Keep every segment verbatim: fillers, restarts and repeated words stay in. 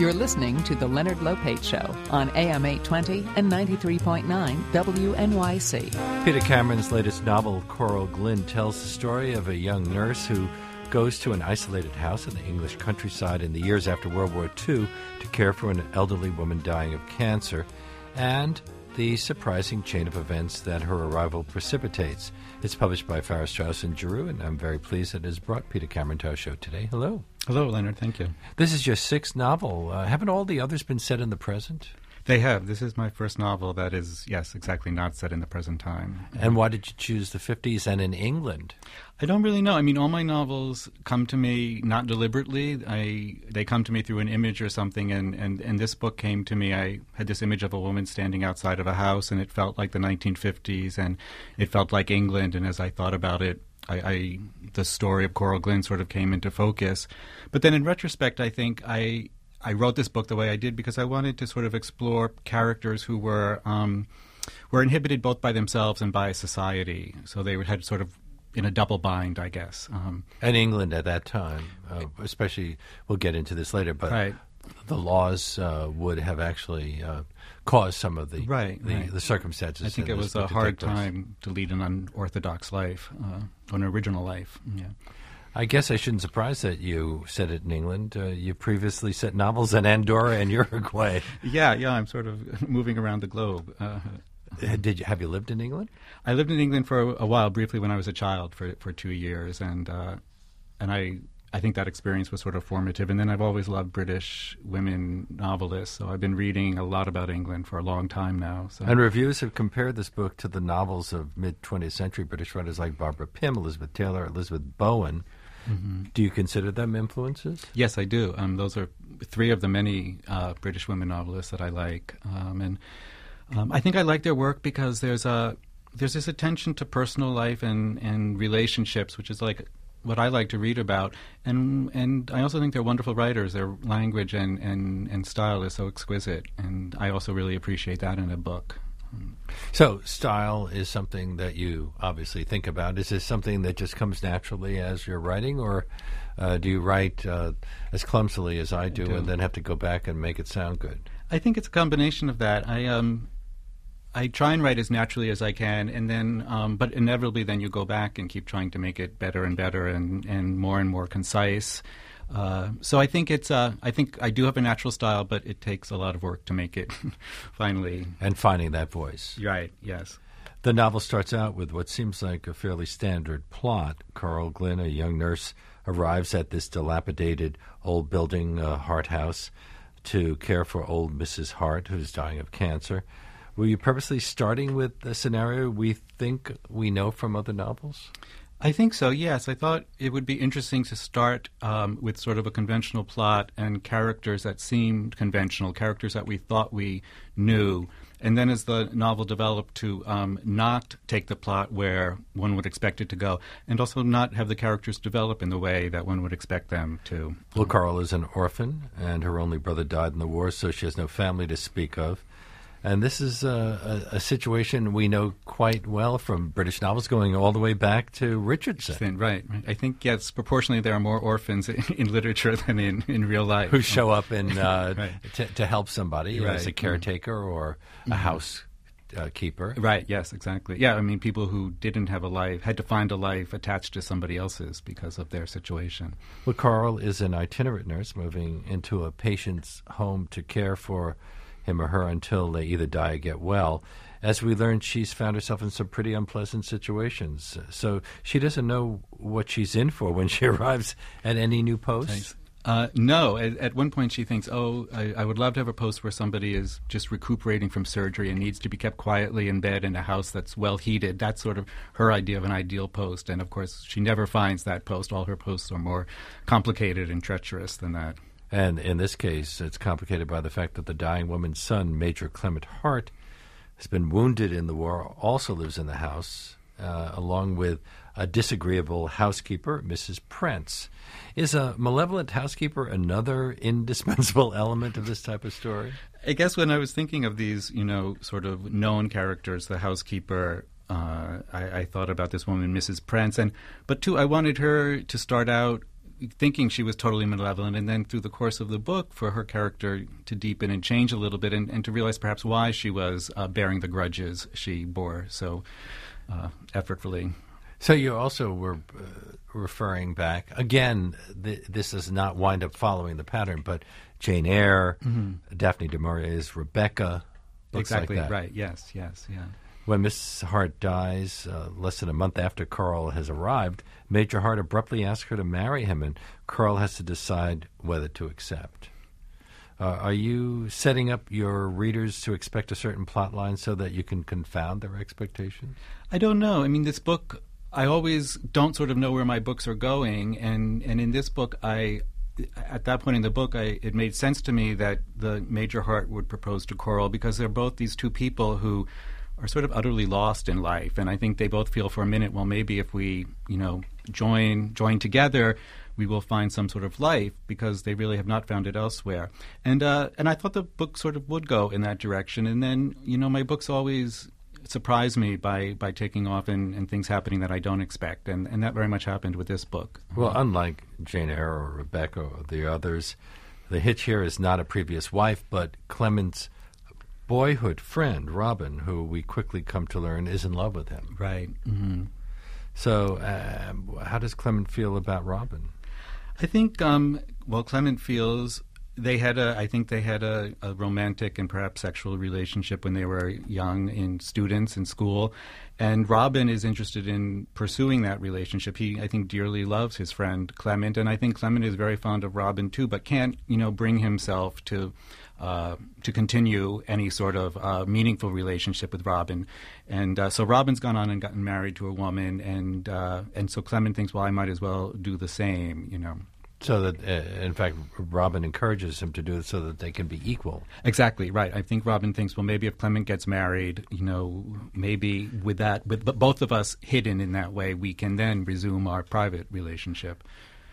You're listening to The Leonard Lopate Show on A M eight twenty and ninety-three point nine W N Y C. Peter Cameron's latest novel, Coral Glynn, tells the story of a young nurse who goes to an isolated house in the English countryside in the years after World War Two to care for an elderly woman dying of cancer, and the surprising chain of events that her arrival precipitates. It's published by Farrar, Straus and Giroux, and I'm very pleased that it has brought Peter Cameron to our show today. Hello. Hello, Leonard. Thank you. This is your sixth novel. Uh, haven't all the others been set in the present? They have. This is my first novel that is, yes, exactly not set in the present time. And why did you choose the fifties and in England? I don't really know. I mean, all my novels come to me not deliberately. I They come to me through an image or something, and, and, and this book came to me. I had this image of a woman standing outside of a house, and it felt like the nineteen fifties, and it felt like England, and as I thought about it, I, I the story of Coral Glynn sort of came into focus. But then in retrospect, I think I... I wrote this book the way I did because I wanted to sort of explore characters who were um, were inhibited both by themselves and by society. So they had sort of in a double bind, I guess. Um, and England at that time, uh, especially, we'll get into this later, but right. the laws uh, would have actually uh, caused some of the, right, the, right. the circumstances. I think it was a hard time to lead an unorthodox life, uh, an original life. Yeah. I guess I shouldn't surprise that you set it in England. Uh, you previously set novels in Andorra and Uruguay. yeah, yeah, I'm sort of moving around the globe. Uh, Did you have you lived in England? I lived in England for a, a while, briefly when I was a child, for for two years, and uh, and I I think that experience was sort of formative. And then I've always loved British women novelists, so I've been reading a lot about England for a long time now. So. And reviews have compared this book to the novels of mid-twentieth century British writers like Barbara Pym, Elizabeth Taylor, Elizabeth Bowen. Mm-hmm. Do you consider them influences? Yes, I do. Um, those are three of the many uh, British women novelists that I like, um, and um, I think I like their work because there's a there's this attention to personal life and, and relationships, which is like what I like to read about, and and I also think they're wonderful writers. Their language and, and, and style is so exquisite, and I also really appreciate that in a book. So style is something that you obviously think about. Is this something that just comes naturally as you're writing, or uh, do you write uh, as clumsily as I do, I do and then have to go back and make it sound good? I think it's a combination of that. I um, I try and write as naturally as I can, and then, um, but inevitably then you go back and keep trying to make it better and better and, and more and more concise. Uh, so I think it's. Uh, I think I do have a natural style, but it takes a lot of work to make it finally. And finding that voice. Right. Yes. The novel starts out with what seems like a fairly standard plot. Coral Glynn, a young nurse, arrives at this dilapidated old building, uh, Hart House, to care for old Missus Hart, who's dying of cancer. Were you purposely starting with a scenario we think we know from other novels? I think so, yes. I thought it would be interesting to start um, with sort of a conventional plot and characters that seemed conventional, characters that we thought we knew. And then as the novel developed, to um, not take the plot where one would expect it to go, and also not have the characters develop in the way that one would expect them to. Well, Coral is an orphan, and her only brother died in the war, so she has no family to speak of. And this is a, a, a situation we know quite well from British novels going all the way back to Richardson. Right, right. I think, yes, proportionally there are more orphans in, in literature than in, in real life. Who show up in uh, right. to, to help somebody right. as a caretaker mm-hmm. or a mm-hmm. housekeeper. Uh, right, yes, exactly. Yeah, I mean, people who didn't have a life had to find a life attached to somebody else's because of their situation. Well, Coral is an itinerant nurse moving into a patient's home to care for him or her until they either die or get well. As we learned, she's found herself in some pretty unpleasant situations. So she doesn't know what she's in for when she arrives at any new post? Uh, no. At, at one point she thinks, oh, I, I would love to have a post where somebody is just recuperating from surgery and needs to be kept quietly in bed in a house that's well heated. That's sort of her idea of an ideal post. And, of course, she never finds that post. All her posts are more complicated and treacherous than that. And in this case, it's complicated by the fact that the dying woman's son, Major Clement Hart, has been wounded in the war, also lives in the house, uh, along with a disagreeable housekeeper, Missus Prance. Is a malevolent housekeeper another indispensable element of this type of story? I guess when I was thinking of these, you know, sort of known characters, the housekeeper, uh, I, I thought about this woman, Missus Prance. And, but, too, I wanted her to start out thinking she was totally malevolent, and then through the course of the book, for her character to deepen and change a little bit, and, and to realize perhaps why she was uh, bearing the grudges she bore so uh, effortfully. So you also were uh, referring back, again, th- this does not wind up following the pattern, but Jane Eyre, mm-hmm. Daphne du Maurier's Rebecca, books exactly like that. Right, yes, yes, yeah. When Miss Hart dies, uh, less than a month after Carl has arrived, Major Hart abruptly asks her to marry him, and Carl has to decide whether to accept. Uh, are you setting up your readers to expect a certain plot line so that you can confound their expectations? I don't know. I mean, this book, I always don't sort of know where my books are going, and, and in this book, I... At that point in the book, I, it made sense to me that the Major Hart would propose to Coral because they're both these two people who are sort of utterly lost in life, and I think they both feel for a minute, well, maybe if we, you know, join join together, we will find some sort of life because they really have not found it elsewhere. And uh, and I thought the book sort of would go in that direction, and then, you know, my books always surprise me by, by taking off and, and things happening that I don't expect, and, and that very much happened with this book. Well, unlike Jane Eyre or Rebecca or the others, the hitch here is not a previous wife, but Clement's boyhood friend, Robin, who we quickly come to learn is in love with him. Right. Mm-hmm. So uh, how does Clement feel about Robin? I think, um, well, Clement feels... They had a, I think they had a, a romantic and perhaps sexual relationship when they were young, in students in school, and Robin is interested in pursuing that relationship. He, I think, dearly loves his friend Clement, and I think Clement is very fond of Robin too, but can't, you know, bring himself to uh, to continue any sort of uh, meaningful relationship with Robin, and uh, so Robin's gone on and gotten married to a woman, and uh, and so Clement thinks, well, I might as well do the same, you know. So that, uh, in fact, Robin encourages him to do it so that they can be equal. Exactly, right. I think Robin thinks, well, maybe if Clement gets married, you know, maybe with that, with both of us hidden in that way, we can then resume our private relationship.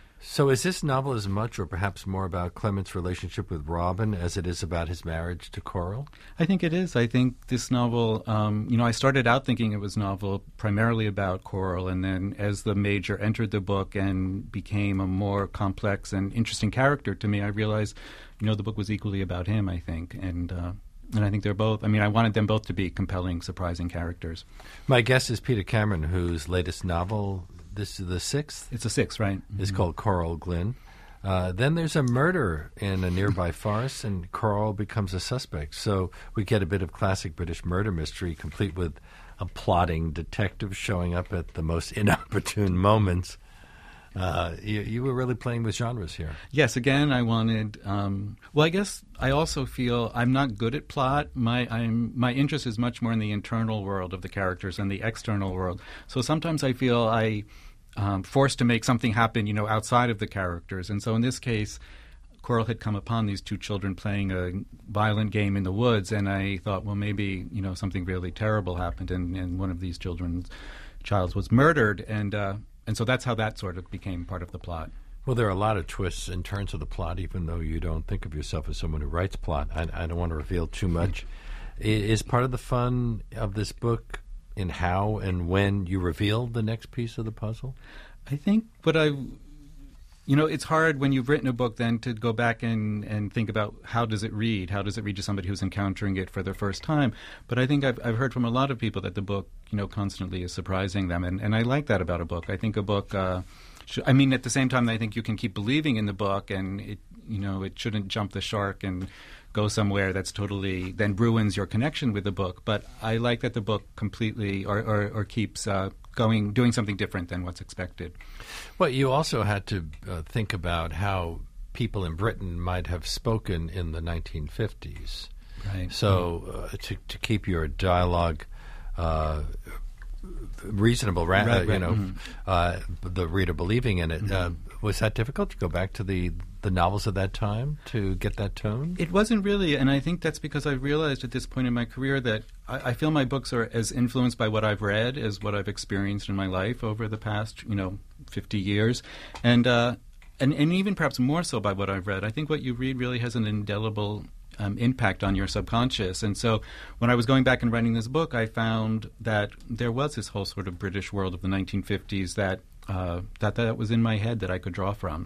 So is this novel as much or perhaps more about Clement's relationship with Robin as it is about his marriage to Coral? I think it is. I think this novel, um, you know, I started out thinking it was a novel primarily about Coral, and then as the Major entered the book and became a more complex and interesting character to me, I realized, you know, the book was equally about him, I think, and... Uh, And I think they're both, I mean, I wanted them both to be compelling, surprising characters. My guest is Peter Cameron, whose latest novel, this is the sixth? It's a sixth, right? Mm-hmm. It's called Coral Glynn. Uh, then there's a murder in a nearby forest, and Coral becomes a suspect. So we get a bit of classic British murder mystery, complete with a plotting detective showing up at the most inopportune moments. Uh, you, you were really playing with genres here. Yes, again, I wanted. Um, well, I guess I also feel I'm not good at plot. My I'm my interest is much more in the internal world of the characters than the external world. So sometimes I feel I um, forced to make something happen, you know, outside of the characters. And so in this case, Coral had come upon these two children playing a violent game in the woods, and I thought, well, maybe, you know, something really terrible happened, and, and one of these children's child was murdered, and. Uh, And so that's how that sort of became part of the plot. Well, there are a lot of twists in terms of the plot, even though you don't think of yourself as someone who writes plot. I, I don't want to reveal too much. Is part of the fun of this book in how and when you reveal the next piece of the puzzle? I think what I... You know, it's hard when you've written a book then to go back and, and think about how does it read? How does it read to somebody who's encountering it for the first time? But I think I've, I've heard from a lot of people that the book, you know, constantly is surprising them. And, and I like that about a book. I think a book, uh, sh- I mean, at the same time, I think you can keep believing in the book, and, it, you know, it shouldn't jump the shark and go somewhere that's totally, then ruins your connection with the book. But I like that the book completely, or, or, or keeps uh, going, doing something different than what's expected. Well, you also had to uh, think about how people in Britain might have spoken in the nineteen fifties. Right. So uh, to to keep your dialogue uh, reasonable, ra- right, uh, you right. know, Mm-hmm. uh, the reader believing in it. Mm-hmm. Uh, was that difficult to go back to the, the novels of that time to get that tone? It wasn't really, and I think that's because I realized at this point in my career that I, I feel my books are as influenced by what I've read as what I've experienced in my life over the past, you know, fifty years, and uh, and and even perhaps more so by what I've read. I think what you read really has an indelible Um, impact on your subconscious. And so when I was going back and writing this book, I found that there was this whole sort of British world of the nineteen fifties that uh, that that was in my head that I could draw from.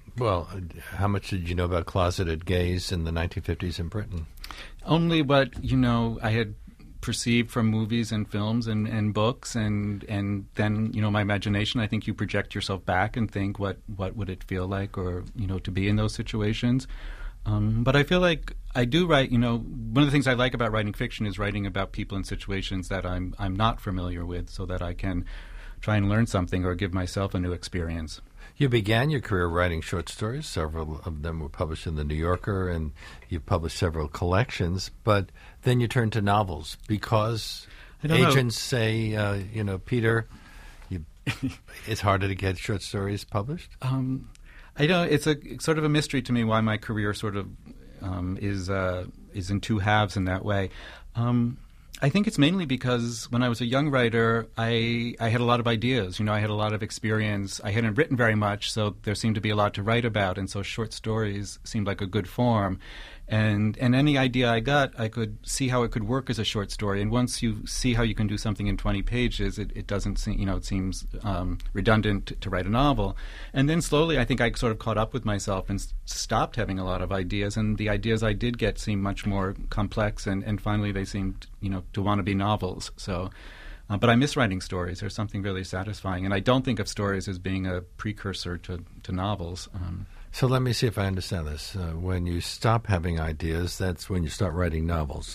Well, how much did you know about closeted gays in the nineteen fifties in Britain? Only what, you know, I had perceived from movies and films and, and books, and, and then, you know, my imagination, I think you project yourself back and think what, what would it feel like, or, you know, to be in those situations. Um, but I feel like I do write, you know, one of the things I like about writing fiction is writing about people in situations that I'm I'm not familiar with, so that I can try and learn something or give myself a new experience. You began your career writing short stories. Several of them were published in The New Yorker, and you published several collections. But then you turned to novels because agents know. say, uh, you know, Peter, you, it's harder to get short stories published? Um, I know it's a it's sort of a mystery to me why my career sort of um, is uh, is in two halves in that way. Um, I think it's mainly because when I was a young writer, I I had a lot of ideas. You know, I had a lot of experience. I hadn't written very much, so there seemed to be a lot to write about, and so short stories seemed like a good form. And and any idea I got, I could see how it could work as a short story. And once you see how you can do something in twenty pages, it, it doesn't seem, you know, it seems um, redundant to, to write a novel. And then slowly, I think I sort of caught up with myself and s- stopped having a lot of ideas. And the ideas I did get seemed much more complex. And, and finally, they seemed, you know, to want to be novels. So, uh, but I miss writing stories. There's something really satisfying. And I don't think of stories as being a precursor to, to novels. Um, So let me see if I understand this. Uh, when you stop having ideas, that's when you start writing novels.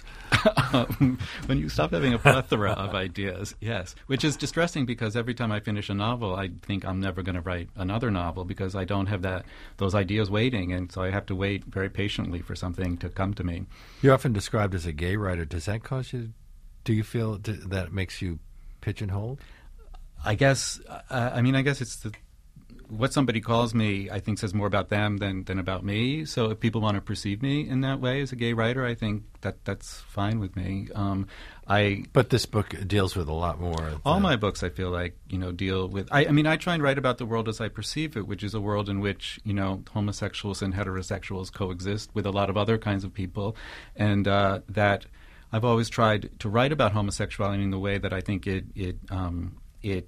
um, when you stop having a plethora of ideas, yes. Which is distressing because every time I finish a novel, I think I'm never going to write another novel because I don't have that those ideas waiting, and so I have to wait very patiently for something to come to me. You're often described as a gay writer. Does that cause you, do you feel d- that makes you pigeonholed? I guess, uh, I mean, I guess it's the what somebody calls me, I think, says more about them than, than about me. So if people want to perceive me in that way as a gay writer, I think that that's fine with me. Um, I But this book deals with a lot more. All my books, I feel like, you know, deal with... I, I mean, I try and write about the world as I perceive it, which is a world in which, you know, homosexuals and heterosexuals coexist with a lot of other kinds of people. And uh, that I've always tried to write about homosexuality in the way that I think it... it, um, it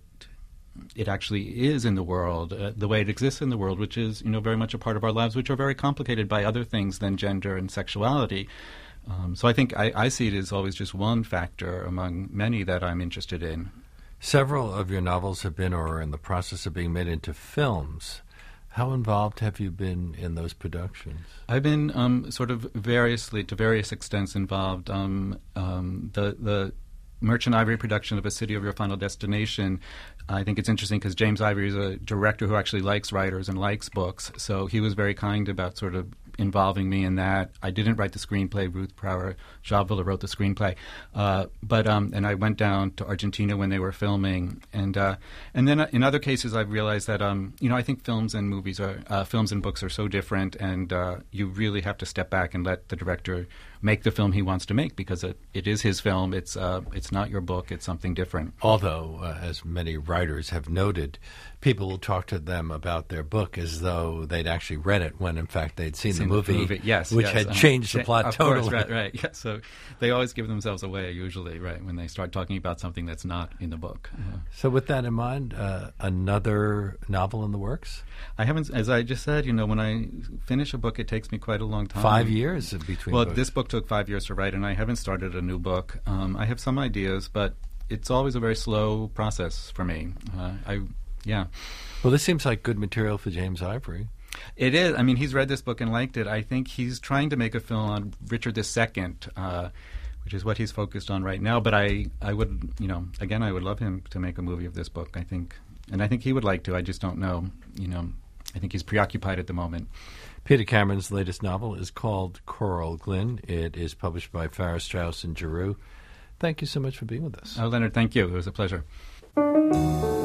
it actually is in the world, uh, the way it exists in the world, which is, you know, very much a part of our lives, which are very complicated by other things than gender and sexuality. Um, so I think I, I see it as always just one factor among many that I'm interested in. Several of your novels have been or are in the process of being made into films. How involved have you been in those productions? I've been um, sort of variously, to various extents involved. Um, um, the the Merchant Ivory production of A City of Your Final Destination, I think it's interesting because James Ivory is a director who actually likes writers and likes books, so he was very kind about sort of involving me in that. I didn't write the screenplay. Ruth Prower Javilla wrote the screenplay. Uh, but um, and I went down to Argentina when they were filming. And uh, and then in other cases, I've realized that, um, you know, I think films and movies are, uh, films and books are so different, and uh, you really have to step back and let the director make the film he wants to make, because it, it is his film. It's uh, it's not your book. It's something different. Although, uh, as many writers have noted, people will talk to them about their book as though they'd actually read it when, in fact, they'd seen, seen the, movie, the movie, yes, which yes. had um, changed the plot of totally. Course, right, right. Yeah, so they always give themselves away, usually, right, when they start talking about something that's not in the book. Yeah. So with that in mind, uh, another novel in the works? I haven't, as I just said, you know, when I finish a book, it takes me quite a long time. Five years between Well, books. This book took five years to write, and I haven't started a new book. Um, I have some ideas, but it's always a very slow process for me. Uh, I, yeah. Well, this seems like good material for James Ivory. It is. I mean, he's read this book and liked it. I think he's trying to make a film on Richard the Second, uh, which is what he's focused on right now. But I, I would, you know, again, I would love him to make a movie of this book, I think. And I think he would like to. I just don't know. You know, I think he's preoccupied at the moment. Peter Cameron's latest novel is called Coral Glyn. It is published by Farrar, Straus and Giroux. Thank you so much for being with us. Oh, Leonard, thank you. It was a pleasure.